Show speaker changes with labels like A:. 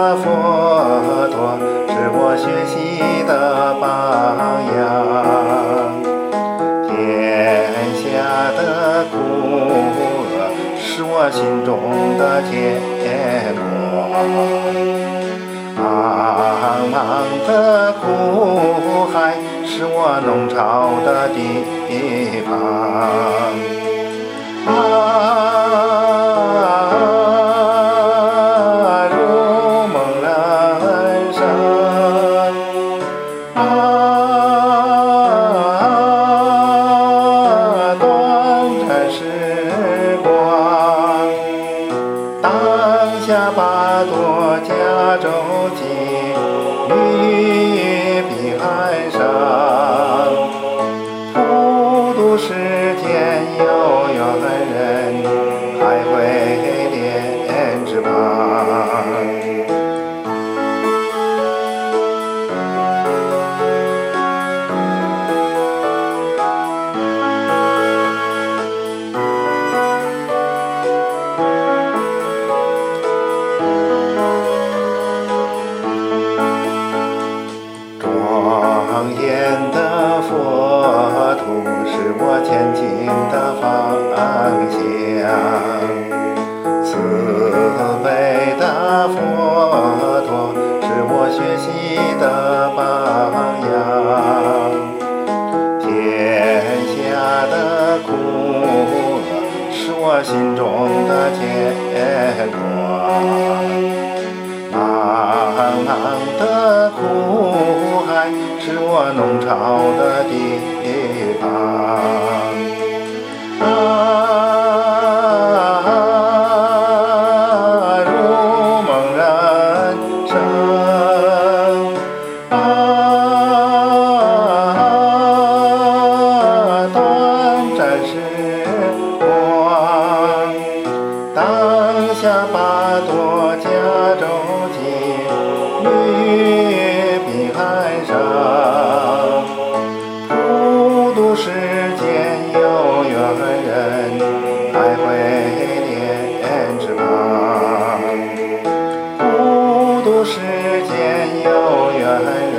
A: 的佛陀是我学习的榜样，天下的苦厄是我心中的天国。茫茫的苦海是我弄潮的地方。如梦人生，短暂时光，当下把舵加舟楫，于碧海上，普渡世间有缘人，还会莲之旁。庄严的佛土是我前进的方向，慈悲的佛陀是我学习的榜样，天下的苦厄是我心中的天国。茫茫的苦海是我弄潮的地方。如梦人生，短暂时光，当下把舵加舟楫，于碧海上，普渡世间有缘人，还会莲之旁。普渡世间有缘人。